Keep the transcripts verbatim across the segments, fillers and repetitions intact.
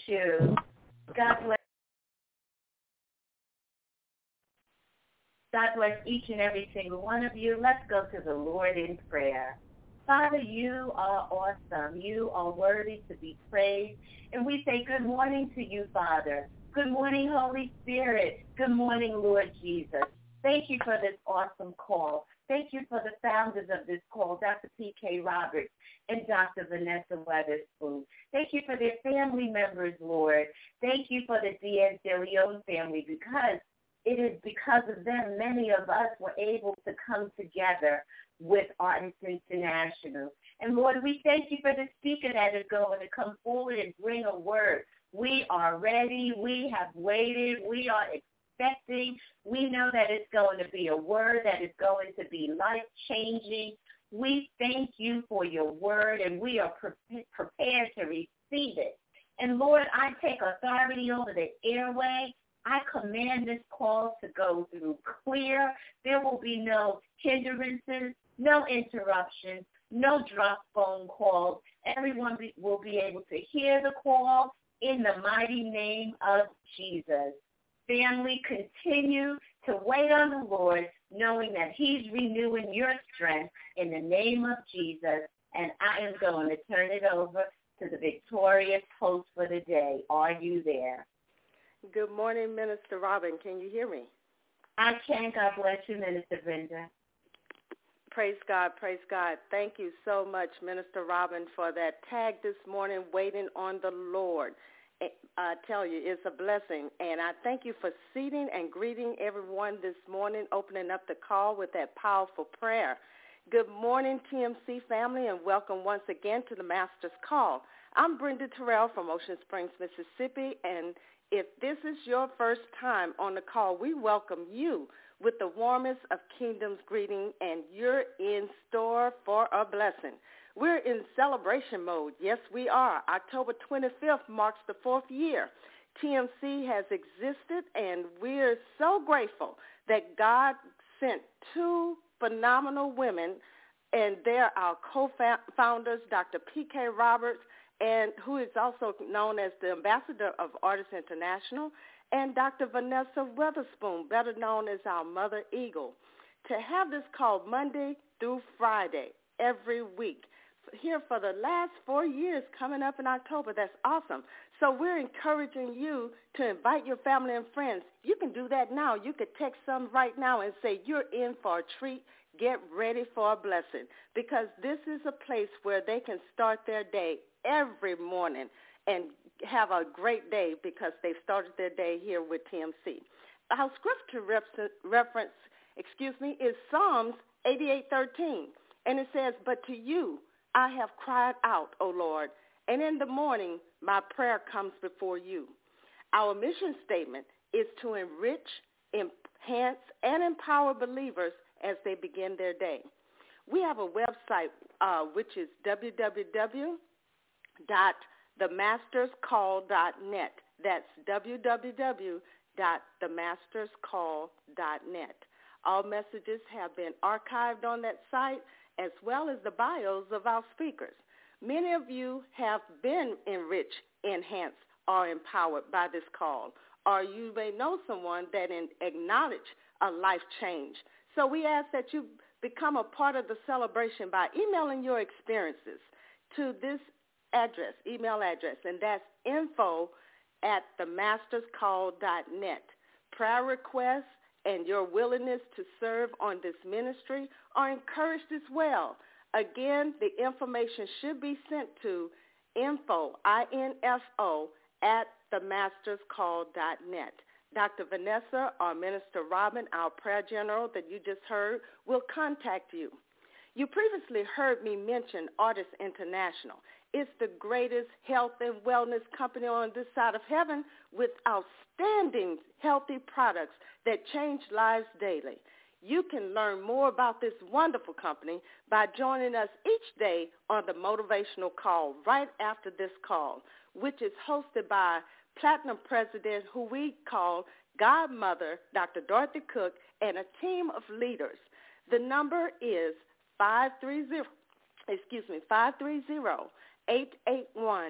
you. God bless. God bless each and every single one of you. Let's go to the Lord in prayer. Father, you are awesome. You are worthy to be praised. And we say good morning to you, Father. Good morning, Holy Spirit. Good morning, Lord Jesus. Thank you for this awesome call. Thank you for the founders of this call, Doctor P K Roberts and Doctor Vanessa Weatherspoon. Thank you for their family members, Lord. Thank you for the Diaz de Leon family, because it is because of them many of us were able to come together with Artists International. And Lord, we thank you for the speaker that is going to come forward and bring a word. We are ready. We have waited. We are expecting. We know that it's going to be a word that is going to be life-changing. We thank you for your word, and we are pre- prepared to receive it. And Lord, I take authority over the airway. I command this call to go through clear. There will be no hindrances, no interruptions, no drop phone calls. Everyone be, will be able to hear the call in the mighty name of Jesus. Family, continue to wait on the Lord, knowing that he's renewing your strength in the name of Jesus. And I am going to turn it over to the victorious host for the day. Are you there? Good morning, Minister Robin. Can you hear me? I can. God bless you, Minister Brenda. Praise God, praise God. Thank you so much, Minister Robin, for that tag this morning, Waiting on the Lord. I tell you, it's a blessing. And I thank you for seating and greeting everyone this morning, opening up the call with that powerful prayer. Good morning, T M C family, and welcome once again to the Master's Call. I'm Brenda Terrell from Ocean Springs, Mississippi, and if this is your first time on the call, we welcome you with the warmest of kingdom's greeting, and you're in store for a blessing. We're in celebration mode. Yes, we are. October twenty-fifth marks the fourth year. T M C has existed, and we're so grateful that God sent two phenomenal women, and they're our co-founders, Doctor P K Roberts, and who is also known as the ambassador of Artists International, and Doctor Vanessa Weatherspoon, better known as our Mother Eagle, to have this called Monday through Friday every week. Here for the last four years coming up in October. That's awesome. So we're encouraging you to invite your family and friends. You can do that now. You could text them right now and say, you're in for a treat. Get ready for a blessing, because this is a place where they can start their day every morning and have a great day because they've started their day here with T M C. Our scripture reference, excuse me, is Psalms eighty-eight thirteen, and it says, but to you I have cried out, O Lord, and in the morning my prayer comes before you. Our mission statement is to enrich, enhance, and empower believers as they begin their day. We have a website, uh, which is w w w dot the masters call dot net. That's w w w dot the masters call dot net. All messages have been archived on that site, as well as the bios of our speakers. Many of you have been enriched, enhanced, or empowered by this call, or you may know someone that acknowledge a life change. So we ask that you become a part of the celebration by emailing your experiences to this address, email address, and that's info at the masters call dot net. Prayer requests and your willingness to serve on this ministry are encouraged as well. Again, the information should be sent to info, I N F O, at the masters call dot net. Doctor Vanessa or Minister Robin, our prayer general that you just heard, will contact you. You previously heard me mention Artists International. It's the greatest health and wellness company on this side of heaven with outstanding healthy products that change lives daily. You can learn more about this wonderful company by joining us each day on the motivational call right after this call, which is hosted by Platinum President, who we call Godmother, Doctor Dorothy Cook, and a team of leaders. The number is five three zero, excuse me, five three zero, eight eight one,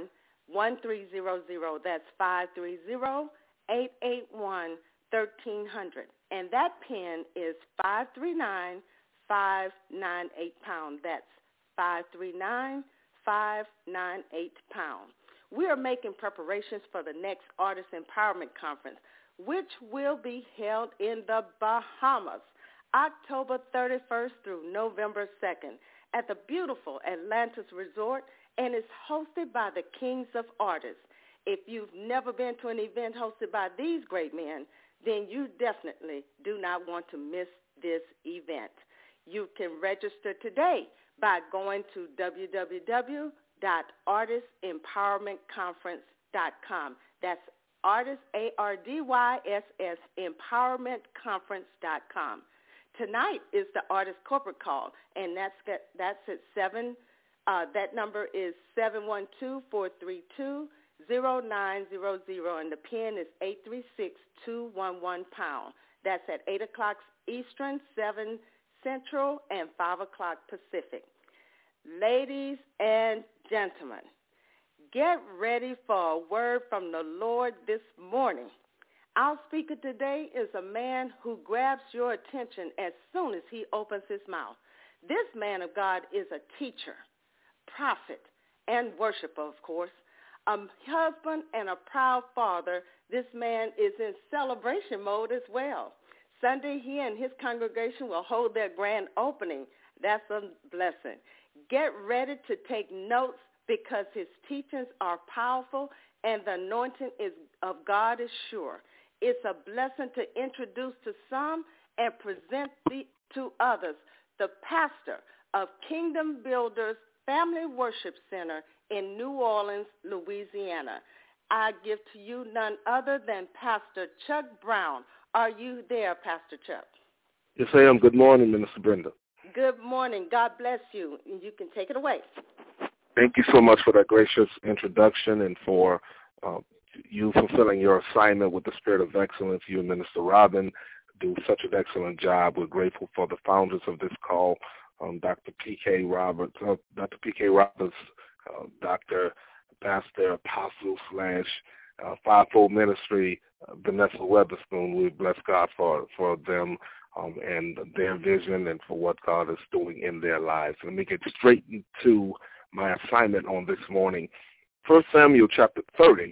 one three zero zero. That's five three zero, eight eight one, one three zero zero. And that pin is five three nine, five nine eight pound. That's five three nine, five nine eight pound. We are making preparations for the next Artist Empowerment Conference, which will be held in the Bahamas, October thirty-first through November second at the beautiful Atlantis Resort, and is hosted by the Kings of Artists. If you've never been to an event hosted by these great men, then you definitely do not want to miss this event. You can register today by going to w w w dot artist empowerment conference dot com. That's artist, A R D Y S S, empowerment conference dot com. Tonight is the artist corporate call, and that's that's at seven. Uh, that number is seven one two, four three two, zero nine zero zero, and the pin is eight three six, two one one pound. That's at eight o'clock Eastern, seven Central, and five o'clock Pacific. Ladies and gentlemen, get ready for a word from the Lord this morning. Our speaker today is a man who grabs your attention as soon as he opens his mouth. This man of God is a teacher, prophet, and worshiper, of course. A husband and a proud father. This man is in celebration mode as well. Sunday, he and his congregation will hold their grand opening. That's a blessing. Get ready to take notes because his teachings are powerful and the anointing is of God is sure. It's a blessing to introduce to some and present the, to others the pastor of Kingdom Builders Family Worship Center in New Orleans, Louisiana. I give to you none other than Pastor Chuck Brown. Are you there, Pastor Chuck? Yes, I am. Good morning, Minister Brenda. Good morning. God bless you. You can take it away. Thank you so much for that gracious introduction and for uh, you fulfilling your assignment with the spirit of excellence. You and Minister Robin do such an excellent job. We're grateful for the founders of this call, um, Doctor P K Roberts, uh, Doctor P K Roberts, uh, Doctor Pastor Apostle slash uh, Fivefold Ministry, uh, Vanessa Weatherspoon. We bless God for, for them um, and their vision and for what God is doing in their lives. Let me get straight into my assignment on this morning. First Samuel chapter thirty.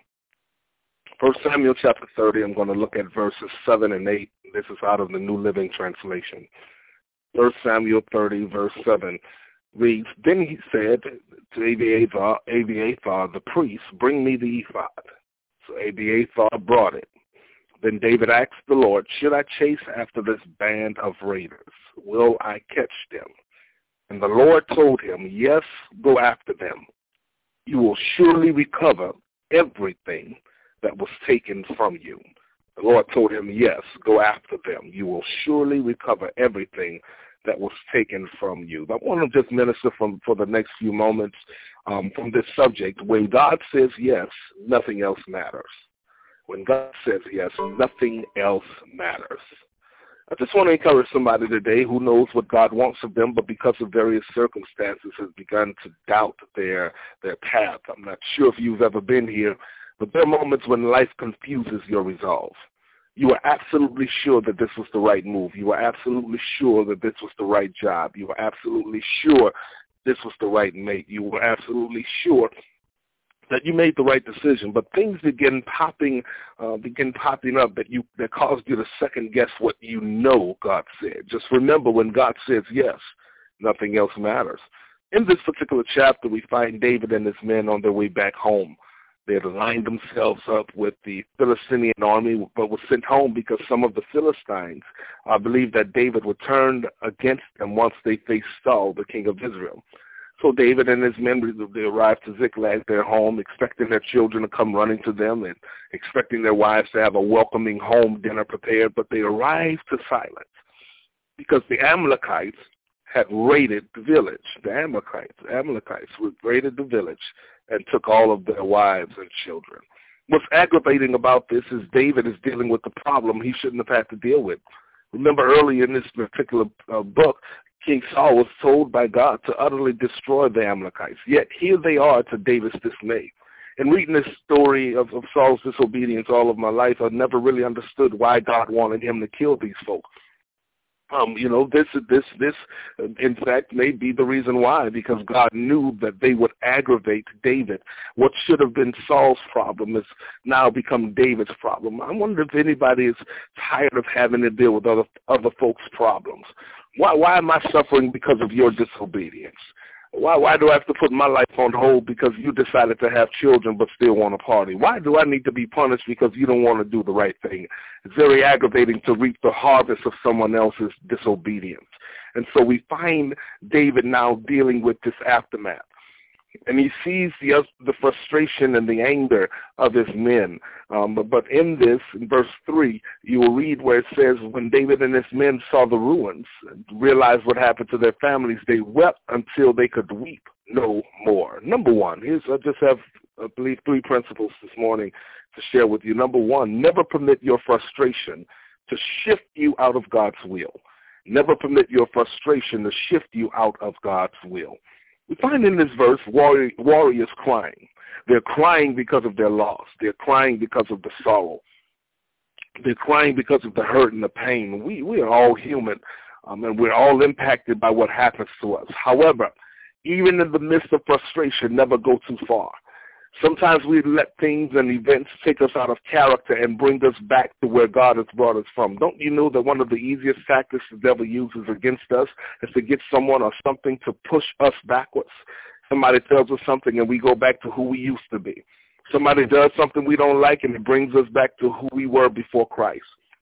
First Samuel chapter thirty, I'm going to look at verses seven and eight. This is out of the New Living Translation. First Samuel thirty, verse seven reads, Then he said to Abiathar, Abiathar the priest, bring me the ephod. So Abiathar brought it. Then David asked the Lord, should I chase after this band of raiders? Will I catch them? And the Lord told him, yes, go after them. You will surely recover everything that was taken from you. The Lord told him, yes, go after them. You will surely recover everything that was taken from you. I want to just minister from, for the next few moments um, from this subject. When God says yes, nothing else matters. When God says yes, nothing else matters. I just want to encourage somebody today who knows what God wants of them, but because of various circumstances has begun to doubt their their path. I'm not sure if you've ever been here, but there are moments when life confuses your resolve. You are absolutely sure that this was the right move. You are absolutely sure that this was the right job. You are absolutely sure this was the right mate. You were absolutely sure that you made the right decision, but things begin popping, uh, begin popping up that you that caused you to second guess what you know God said. Just remember, when God says yes, nothing else matters. In this particular chapter, we find David and his men on their way back home. They had lined themselves up with the Philistine army, but were sent home because some of the Philistines uh, believed that David would turn against them once they faced Saul, the king of Israel. So David and his men, they arrived to Ziklag, their home, expecting their children to come running to them and expecting their wives to have a welcoming home dinner prepared, but they arrived to silence because the Amalekites had raided the village. The Amalekites, the Amalekites raided the village and took all of their wives and children. What's aggravating about this is David is dealing with the problem he shouldn't have had to deal with. Remember earlier in this particular uh, book, King Saul was told by God to utterly destroy the Amalekites. Yet here they are to David's dismay. in reading this story of, of Saul's disobedience all of my life, I never really understood why God wanted him to kill these folks. Um, you know, this, this, this, in fact, may be the reason why, because God knew that they would aggravate David. What should have been Saul's problem has now become David's problem. I wonder if anybody is tired of having to deal with other other folks' problems. Why, why am I suffering because of your disobedience? Why, why do I have to put my life on hold because you decided to have children but still want to party? Why do I need to be punished because you don't want to do the right thing? It's very aggravating to reap the harvest of someone else's disobedience. And so we find David now dealing with this aftermath. And he sees the the frustration and the anger of his men. Um, but, but in this, in verse three, you will read where it says, when David and his men saw the ruins and realized what happened to their families, they wept until they could weep no more. Number one, here's, I just have, I believe, three principles this morning to share with you. Number one, never permit your frustration to shift you out of God's will. Never permit your frustration to shift you out of God's will. We find in this verse warrior, warriors crying. They're crying because of their loss. They're crying because of the sorrow. They're crying because of the hurt and the pain. We we are all human, um, and we're all impacted by what happens to us. However, even in the midst of frustration, never go too far. Sometimes we let things and events take us out of character and bring us back to where God has brought us from. Don't you know that one of the easiest tactics the devil uses against us is to get someone or something to push us backwards? Somebody tells us something and we go back to who we used to be. Somebody does something we don't like and it brings us back to who we were before Christ.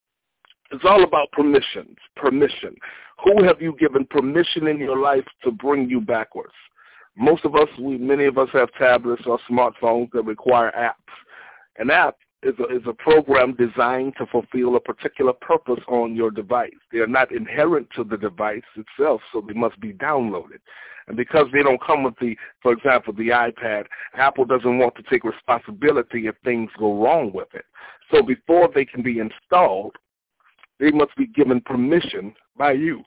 It's all about permissions, permission. Who have you given permission in your life to bring you backwards? Most of us, we, many of us have tablets or smartphones that require apps. An app is a, is a program designed to fulfill a particular purpose on your device. They are not inherent to the device itself, so they must be downloaded. And because they don't come with the, for example, the iPad, Apple doesn't want to take responsibility if things go wrong with it. So before they can be installed, they must be given permission by you.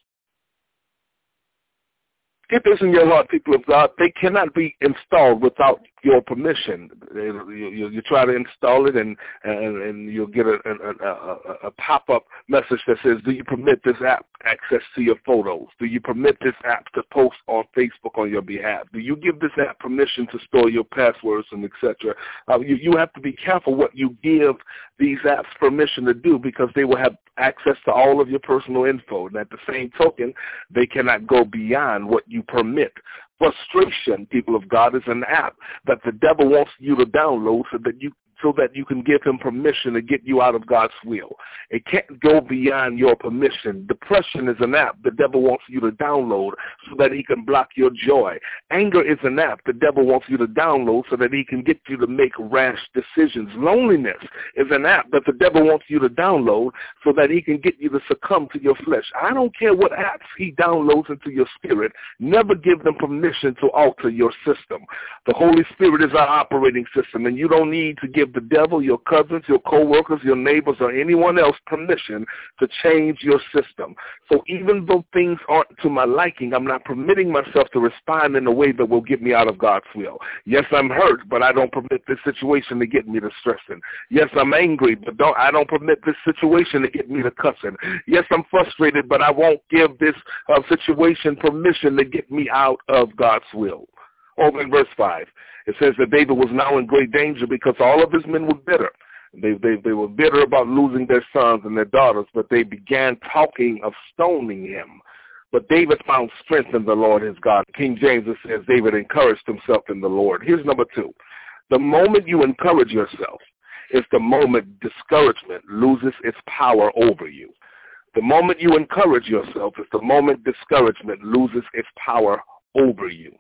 Get this in your heart, people of God. They cannot be installed without your permission. You, you, you try to install it, and and, and you'll get a, a, a, a pop-up message that says, do you permit this app access to your photos? Do you permit this app to post on Facebook on your behalf? Do you give this app permission to store your passwords and et cetera? Uh, you, you have to be careful what you give these apps permission to do, because they will have access to all of your personal info. And at the same token, they cannot go beyond what you permit. Frustration, people of God, is an app that the devil wants you to download so that you so that you can give him permission to get you out of God's will. It can't go beyond your permission. Depression is an app the devil wants you to download so that he can block your joy. Anger is an app the devil wants you to download so that he can get you to make rash decisions. Loneliness is an app that the devil wants you to download so that he can get you to succumb to your flesh. I don't care what apps he downloads into your spirit. Never give them permission to alter your system. The Holy Spirit is our operating system, and you don't need to give the devil, your cousins, your co-workers, your neighbors, or anyone else permission to change your system. So even though things aren't to my liking, I'm not permitting myself to respond in a way that will get me out of God's will. Yes, I'm hurt, but I don't permit this situation to get me to stressing. Yes, I'm angry, but don't, I don't permit this situation to get me to cussing. Yes, I'm frustrated, but I won't give this uh, situation permission to get me out of God's will. Over in verse five, it says that David was now in great danger because all of his men were bitter. They, they, they were bitter about losing their sons and their daughters, but they began talking of stoning him. But David found strength in the Lord his God. King James, it says David encouraged himself in the Lord. Here's number two. The moment you encourage yourself is the moment discouragement loses its power over you. The moment you encourage yourself is the moment discouragement loses its power over you.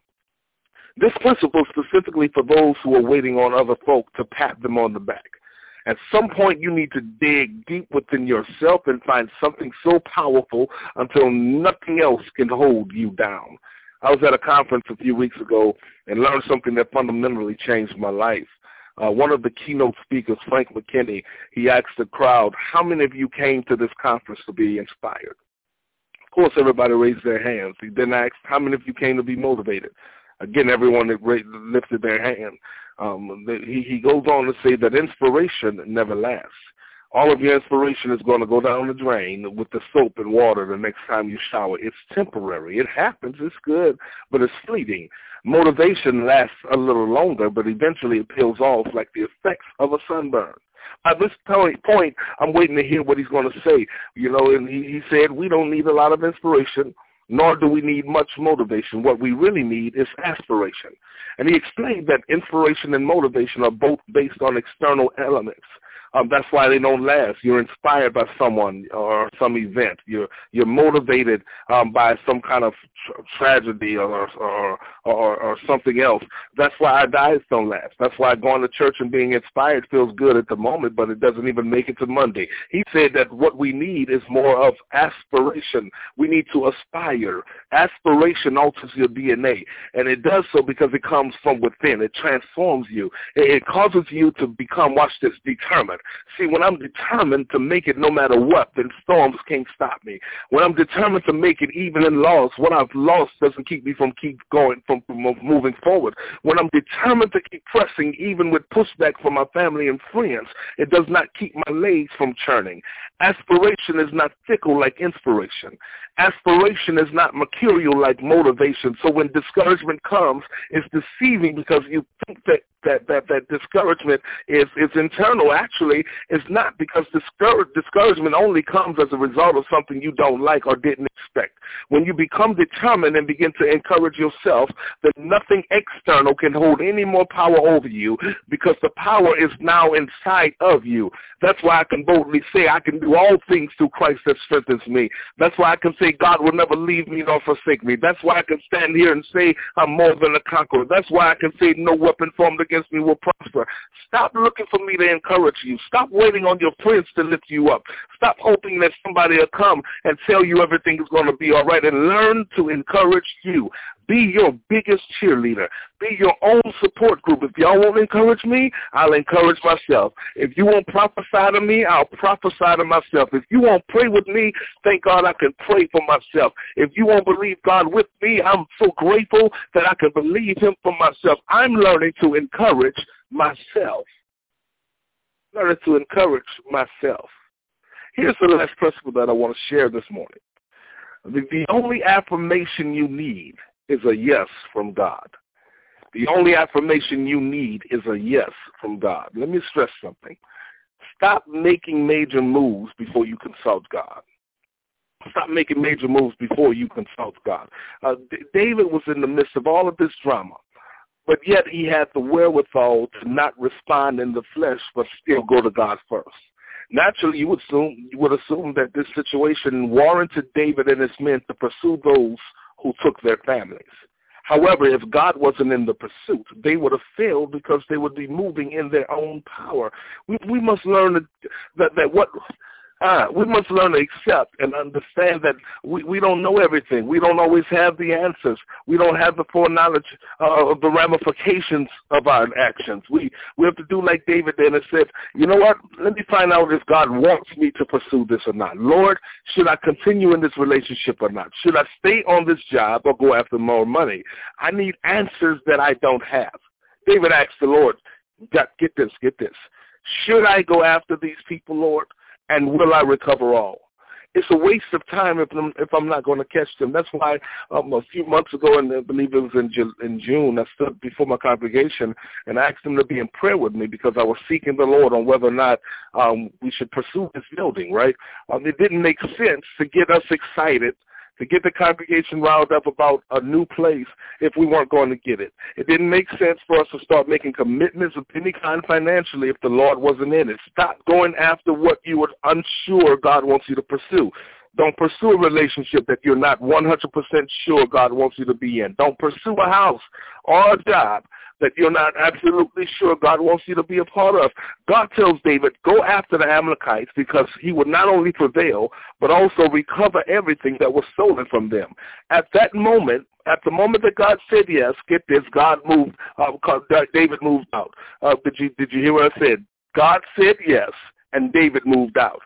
This principle is specifically for those who are waiting on other folk to pat them on the back. At some point, you need to dig deep within yourself and find something so powerful until nothing else can hold you down. I was at a conference a few weeks ago and learned something that fundamentally changed my life. Uh, one of the keynote speakers, Frank McKinney, he asked the crowd, how many of you came to this conference to be inspired? Of course, everybody raised their hands. He then asked, how many of you came to be motivated? Again, everyone that lifted their hand. Um, he, he goes on to say that inspiration never lasts. All of your inspiration is going to go down the drain with the soap and water the next time you shower. It's temporary. It happens. It's good, but it's fleeting. Motivation lasts a little longer, but eventually it peels off like the effects of a sunburn. At this point, I'm waiting to hear what he's going to say. You know, and he, he said we don't need a lot of inspiration, nor do we need much motivation. What we really need is aspiration. And he explained that inspiration and motivation are both based on external elements. Um, that's why they don't last. You're inspired by someone or some event. You're you're motivated um, by some kind of tra- tragedy or or, or or something else. That's why our diets don't last. That's why going to church and being inspired feels good at the moment, but it doesn't even make it to Monday. He said that what we need is more of aspiration. We need to aspire. Aspiration alters your D N A, and it does so because it comes from within. It transforms you. It, it causes you to become, watch this, determined. See, when I'm determined to make it no matter what, then storms can't stop me. When I'm determined to make it even in loss, what I've lost doesn't keep me from keep going, from, from moving forward. When I'm determined to keep pressing, even with pushback from my family and friends, it does not keep my legs from churning. Aspiration is not fickle like inspiration. Aspiration is not mercurial like motivation. So when discouragement comes, it's deceiving because you think that that that, that discouragement is, is internal. Actually, it's not, because discourage, discouragement only comes as a result of something you don't like or didn't expect. When you become determined and begin to encourage yourself, then nothing external can hold any more power over you, because the power is now inside of you. That's why I can boldly say I can do all things through Christ that strengthens me. That's why I can say God will never leave me nor forsake me. That's why I can stand here and say I'm more than a conqueror. That's why I can say no weapon formed against me will prosper. Stop looking for me to encourage you. Stop waiting on your friends to lift you up. Stop hoping that somebody will come and tell you everything is going to be all right, and learn to encourage you. Be your biggest cheerleader. Be your own support group. If y'all won't encourage me, I'll encourage myself. If you won't prophesy to me, I'll prophesy to myself. If you won't pray with me, thank God I can pray for myself. If you won't believe God with me, I'm so grateful that I can believe him for myself. I'm learning to encourage myself. Learning to encourage myself. Here's the last principle that I want to share this morning. The, the only affirmation you need is a yes from God. The only affirmation you need is a yes from God. Let me stress something. Stop making major moves before you consult God. Stop making major moves before you consult God. Uh, D- David was in the midst of all of this drama, but yet he had the wherewithal to not respond in the flesh, but still go to God first. Naturally, you would assume, you would assume that this situation warranted David and his men to pursue those who took their families. However, if God wasn't in the pursuit, they would have failed because they would be moving in their own power. We, we must learn that, that, that what... Uh, we must learn to accept and understand that we, we don't know everything. We don't always have the answers. We don't have the foreknowledge uh, of the ramifications of our actions. We we have to do like David did and said, you know what, let me find out if God wants me to pursue this or not. Lord, should I continue in this relationship or not? Should I stay on this job or go after more money? I need answers that I don't have. David asked the Lord, get this, get this. Should I go after these people, Lord? And will I recover all? It's a waste of time if I'm, if I'm not going to catch them. That's why um, a few months ago, and I believe it was in, Ju- in June, I stood before my congregation and asked them to be in prayer with me because I was seeking the Lord on whether or not um, we should pursue this building, right? Um, it didn't make sense to get us excited, to get the congregation riled up about a new place if we weren't going to get it. It didn't make sense for us to start making commitments of any kind financially if the Lord wasn't in it. Stop going after what you are unsure God wants you to pursue. Don't pursue a relationship that you're not one hundred percent sure God wants you to be in. Don't pursue a house or a job that you're not absolutely sure God wants you to be a part of. God tells David, go after the Amalekites because he would not only prevail, but also recover everything that was stolen from them. At that moment, at the moment that God said yes, get this, God moved, uh, David moved out. Uh, did you, did you hear what I said? God said yes, and David moved out.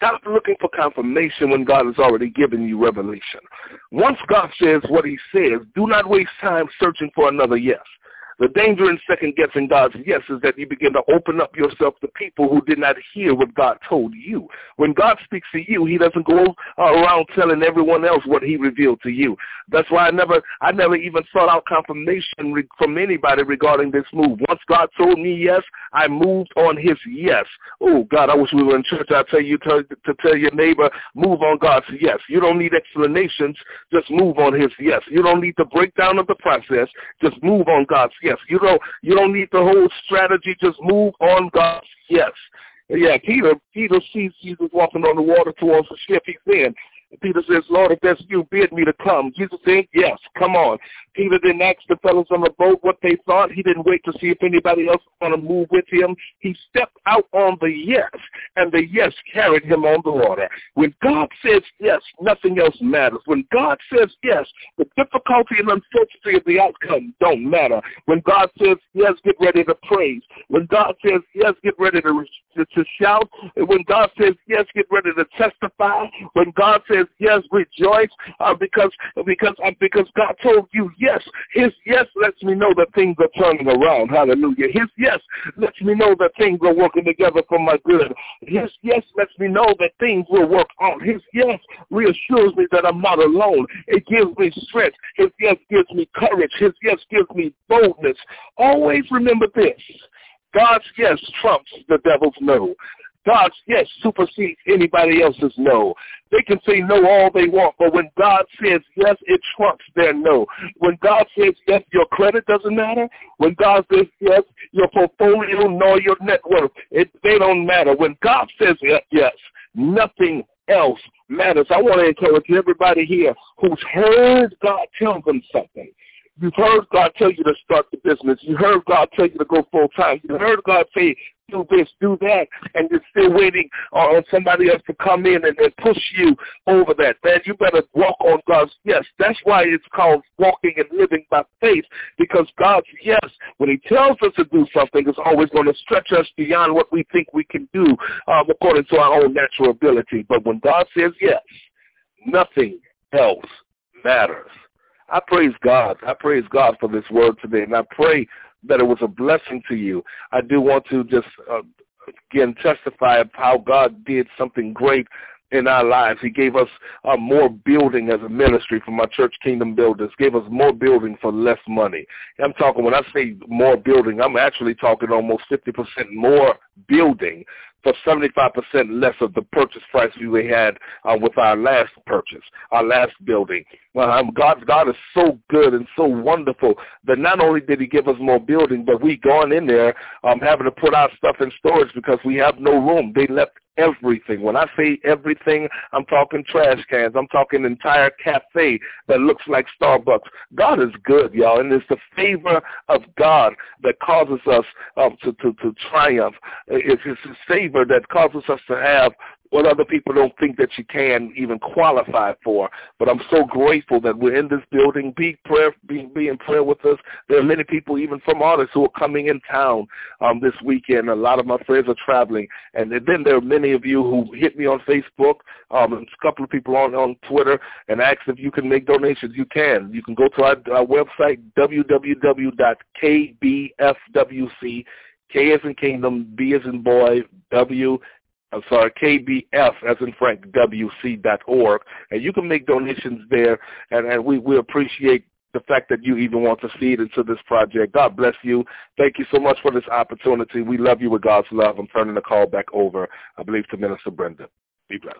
Stop looking for confirmation when God has already given you revelation. Once God says what he says, do not waste time searching for another yes. The danger in second-guessing God's yes is that you begin to open up yourself to people who did not hear what God told you. When God speaks to you, he doesn't go uh, around telling everyone else what he revealed to you. That's why I never I never even sought out confirmation re- from anybody regarding this move. Once God told me yes, I moved on his yes. Oh, God, I wish we were in church. I tell you to, to tell your neighbor, move on God's yes. You don't need explanations. Just move on his yes. You don't need the breakdown of the process. Just move on God's yes. You don't, you don't need the whole strategy. Just move on God's yes. Yeah, Peter, Peter sees Jesus walking on the water towards the ship. He's in. Peter says, Lord, if that's you, bid me to come. Jesus said, yes, come on. Peter didn't ask the fellows on the boat what they thought. He didn't wait to see if anybody else was going to move with him. He stepped out on the yes, and the yes carried him on the water. When God says yes, nothing else matters. When God says yes, the difficulty and uncertainty of the outcome don't matter. When God says yes, get ready to praise. When God says yes, get ready to, to, to shout. When God says yes, get ready to testify. When God says yes, rejoice, uh, because because uh, because God told you yes. His yes lets me know that things are turning around. Hallelujah. His yes lets me know that things are working together for my good. His yes lets me know that things will work out. His yes reassures me that I'm not alone. It gives me strength. His yes gives me courage. His yes gives me boldness. Always remember this. God's yes trumps the devil's no. God's yes supersedes anybody else's no. They can say no all they want, but when God says yes, it trumps their no. When God says yes, your credit doesn't matter. When God says yes, your portfolio nor your net worth, it, they don't matter. When God says yes, yes, nothing else matters. I want to encourage everybody here who's heard God tell them something. You've heard God tell you to start the business. You heard God tell you to go full time. You heard God say, do this, do that, and you're still waiting on somebody else to come in and, and push you over that. Man, you better walk on God's yes. That's why it's called walking and living by faith, because God's yes, when he tells us to do something, is always going to stretch us beyond what we think we can do um, according to our own natural ability. But when God says yes, nothing else matters. I praise God. I praise God for this word today, and I pray that it was a blessing to you. I do want to just, uh, again, testify of how God did something great in our lives. He gave us uh, more building as a ministry from our church Kingdom Builders, gave us more building for less money. I'm talking, when I say more building, I'm actually talking almost fifty percent more building for seventy-five percent less of the purchase price we had uh, with our last purchase, our last building. Well, um, God, God is so good and so wonderful that not only did he give us more building, but we gone in there um, having to put our stuff in storage because we have no room. They left everything. When I say everything, I'm talking trash cans. I'm talking entire cafe that looks like Starbucks. God is good, y'all, and it's the favor of God that causes us um, to, to, to triumph. It's his favor that causes us to have what other people don't think that you can even qualify for. But I'm so grateful that we're in this building. Be prayer, be, be in prayer with us. There are many people, even from artists, who are coming in town um, this weekend. A lot of my friends are traveling. And then there are many of you who hit me on Facebook, um, and a couple of people on, on Twitter, and ask if you can make donations. You can. You can go to our, our website, w w w dot k b f w c, K as in Kingdom, B as in Boy, W, I'm sorry, K B F as in Frank, W C dot org, and you can make donations there, and, and we, we appreciate the fact that you even want to feed into this project. God bless you. Thank you so much for this opportunity. We love you with God's love. I'm turning the call back over, I believe, to Minister Brenda. Be blessed.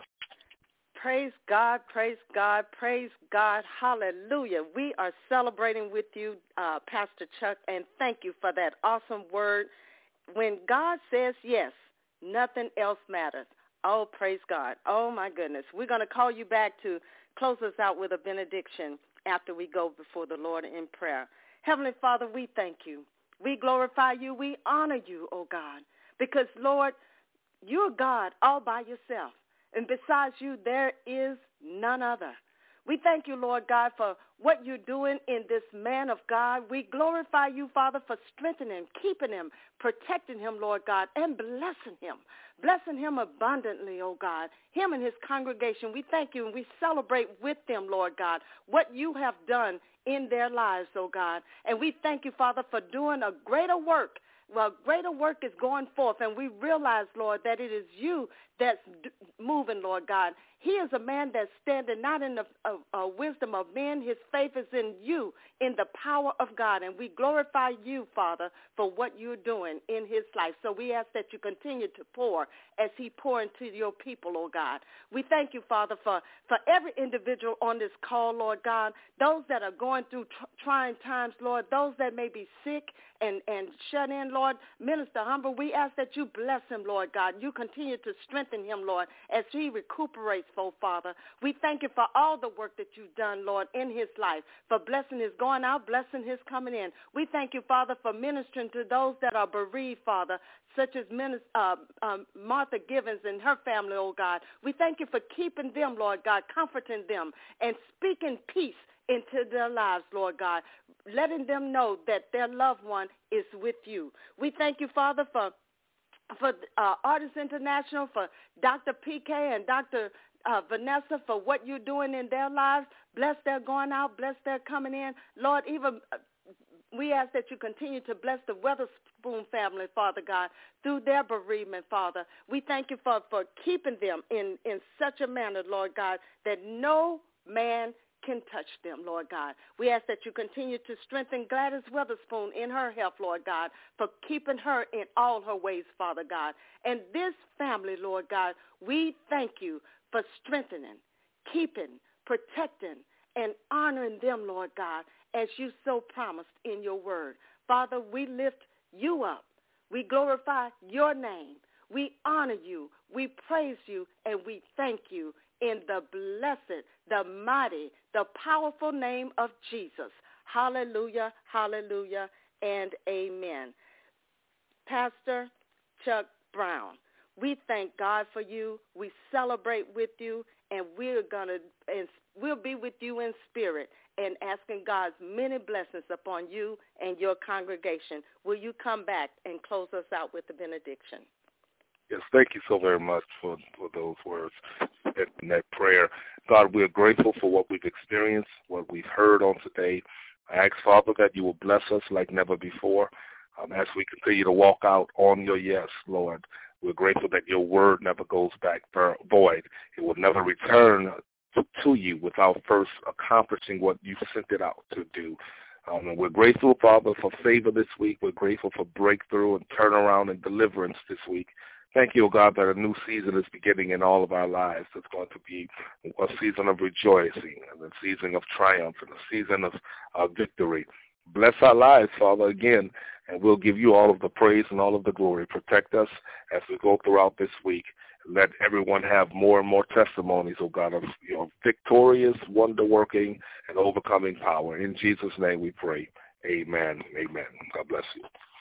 Praise God, praise God, praise God, hallelujah. We are celebrating with you, uh, Pastor Chuck, and thank you for that awesome word. When God says yes, nothing else matters. Oh, praise God. Oh, my goodness. We're going to call you back to close us out with a benediction after we go before the Lord in prayer. Heavenly Father, we thank you. We glorify you. We honor you, oh God, because, Lord, you're God all by yourself. And besides you, there is none other. We thank you, Lord God, for what you're doing in this man of God. We glorify you, Father, for strengthening him, keeping him, protecting him, Lord God, and blessing him, blessing him abundantly, oh God, him and his congregation. We thank you and we celebrate with them, Lord God, what you have done in their lives, oh God. And we thank you, Father, for doing a greater work. Well, greater work is going forth, and we realize, Lord, that it is you that's d- moving, Lord God. He is a man that's standing not in the uh, uh, wisdom of men. His faith is in you, in the power of God, and we glorify you, Father, for what you're doing in his life. So we ask that you continue to pour as he pour into your people, oh God. We thank you, Father, for, for every individual on this call, Lord God, those that are going through tr- trying times, Lord, those that may be sick and, and shut in, Lord. Minister Humble, we ask that you bless him, Lord God. You continue to strengthen him, Lord, as he recuperates, oh Father. We thank you for all the work that you've done, Lord, in his life, for blessing his going out, blessing his coming in. We thank you, Father, for ministering to those that are bereaved, Father, such as Minister, uh, um, Martha Givens and her family, oh God. We thank you for keeping them, Lord God, comforting them and speaking peace into their lives, Lord God, letting them know that their loved one is with you. We thank you, Father, for for uh, Artists International, for Doctor P K and Doctor Uh, Vanessa, for what you're doing in their lives. Bless their going out, bless their coming in. Lord, even uh, we ask that you continue to bless the Weatherspoon family, Father God, through their bereavement, Father. We thank you for, for keeping them in, in such a manner, Lord God, that no man can touch them, Lord God. We ask that you continue to strengthen Gladys Weatherspoon in her health, Lord God, for keeping her in all her ways, Father God. And this family, Lord God, we thank you for strengthening, keeping, protecting, and honoring them, Lord God, as you so promised in your word. Father, we lift you up. We glorify your name. We honor you. We praise you, and we thank you in the blessed, the mighty, the powerful name of Jesus. Hallelujah, hallelujah, and amen. Pastor Chuck Brown, we thank God for you. We celebrate with you, and we're gonna and we'll be with you in spirit and asking God's many blessings upon you and your congregation. Will you come back and close us out with the benediction? Yes, thank you so very much for, for those words and that prayer. God, we're grateful for what we've experienced, what we've heard on today. I ask, Father, that you will bless us like never before um, as we continue to walk out on your yes, Lord. We're grateful that your word never goes back void. It will never return to, to you without first accomplishing what you sent it out to do. Um, and we're grateful, Father, for favor this week. We're grateful for breakthrough and turnaround and deliverance this week. Thank you, O God, that a new season is beginning in all of our lives. It's going to be a season of rejoicing and a season of triumph and a season of uh, victory. Bless our lives, Father, again, and we'll give you all of the praise and all of the glory. Protect us as we go throughout this week. Let everyone have more and more testimonies, oh God, of your victorious, wonder-working, and overcoming power. In Jesus' name we pray. Amen. Amen. God bless you.